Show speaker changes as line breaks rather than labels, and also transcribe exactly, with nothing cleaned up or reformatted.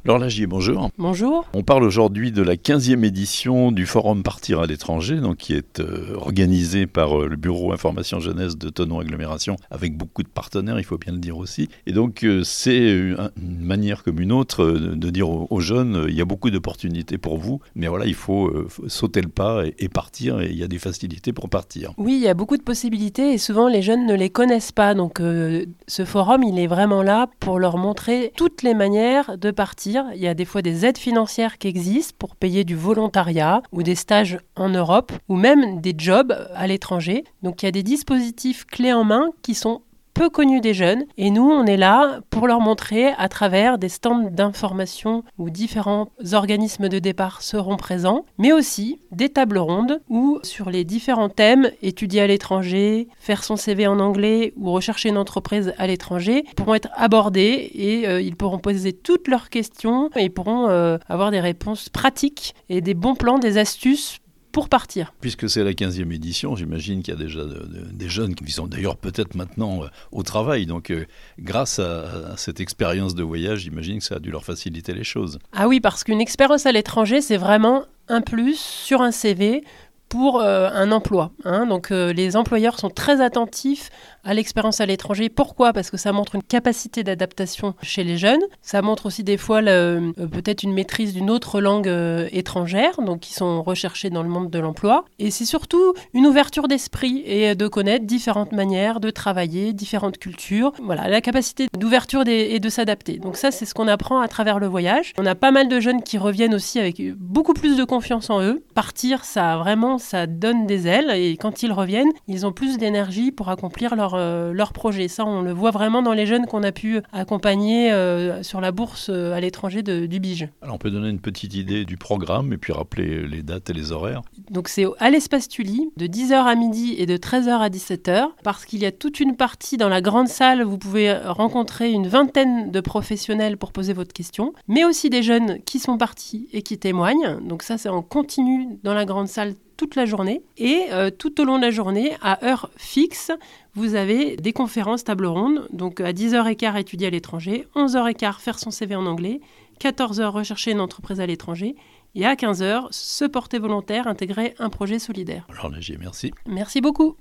Laure Lagier, bonjour.
Bonjour.
On parle aujourd'hui de la quinzième édition du Forum Partir à l'étranger, donc qui est euh, organisé par euh, le Bureau Information Jeunesse de Thonon Agglomération, avec beaucoup de partenaires, il faut bien le dire aussi. Et donc euh, c'est une, une manière comme une autre euh, de dire aux, aux jeunes, euh, il y a beaucoup d'opportunités pour vous, mais voilà, il faut, euh, faut sauter le pas et, et partir, et il y a des facilités pour partir.
Oui, il y a beaucoup de possibilités et souvent les jeunes ne les connaissent pas. Donc euh, ce forum, il est vraiment là pour leur montrer toutes les manières de partir. Il y a des fois des aides financières qui existent pour payer du volontariat ou des stages en Europe ou même des jobs à l'étranger. Donc il y a des dispositifs clés en main qui sont peu connus des jeunes et nous on est là pour leur montrer à travers des stands d'information où différents organismes de départ seront présents, mais aussi des tables rondes où sur les différents thèmes, étudier à l'étranger, faire son C V en anglais ou rechercher une entreprise à l'étranger, pourront être abordés et euh, ils pourront poser toutes leurs questions et ils pourront euh, avoir des réponses pratiques et des bons plans, des astuces pour partir.
Puisque c'est la quinzième édition, j'imagine qu'il y a déjà de, de, des jeunes qui sont d'ailleurs peut-être maintenant euh, au travail. Donc euh, grâce à, à cette expérience de voyage, j'imagine que ça a dû leur faciliter les choses.
Ah oui, parce qu'une expérience à l'étranger, c'est vraiment un plus sur un C V pour euh, un emploi. Hein. Donc euh, les employeurs sont très attentifs à l'expérience à l'étranger. Pourquoi ? Parce que ça montre une capacité d'adaptation chez les jeunes. Ça montre aussi des fois le, euh, peut-être une maîtrise d'une autre langue euh, étrangère, donc qui sont recherchés dans le monde de l'emploi. Et c'est surtout une ouverture d'esprit et de connaître différentes manières de travailler, différentes cultures. Voilà, la capacité d'ouverture des, et de s'adapter. Donc ça, c'est ce qu'on apprend à travers le voyage. On a pas mal de jeunes qui reviennent aussi avec beaucoup plus de confiance en eux. Partir, ça vraiment, ça donne des ailes. Et quand ils reviennent, ils ont plus d'énergie pour accomplir leur Euh, leur projet. Ça, on le voit vraiment dans les jeunes qu'on a pu accompagner euh, sur la bourse euh, à l'étranger de, du Bige.
Alors, on peut donner une petite idée du programme et puis rappeler les dates et les horaires.
Donc, c'est à l'Espace Tully, de dix heures à midi et de treize heures à dix-sept heures, parce qu'il y a toute une partie dans la grande salle. Vous pouvez rencontrer une vingtaine de professionnels pour poser votre question, mais aussi des jeunes qui sont partis et qui témoignent. Donc ça, c'est en continu dans la grande salle toute la journée. Et euh, tout au long de la journée, à heure fixe, vous avez des conférences table ronde. Donc à dix heures quinze, étudier à l'étranger, onze heures quinze, faire son C V en anglais, quatorze heures, rechercher une entreprise à l'étranger, et à quinze heures, se porter volontaire, intégrer un projet solidaire.
Alors Lagier, merci.
Merci beaucoup.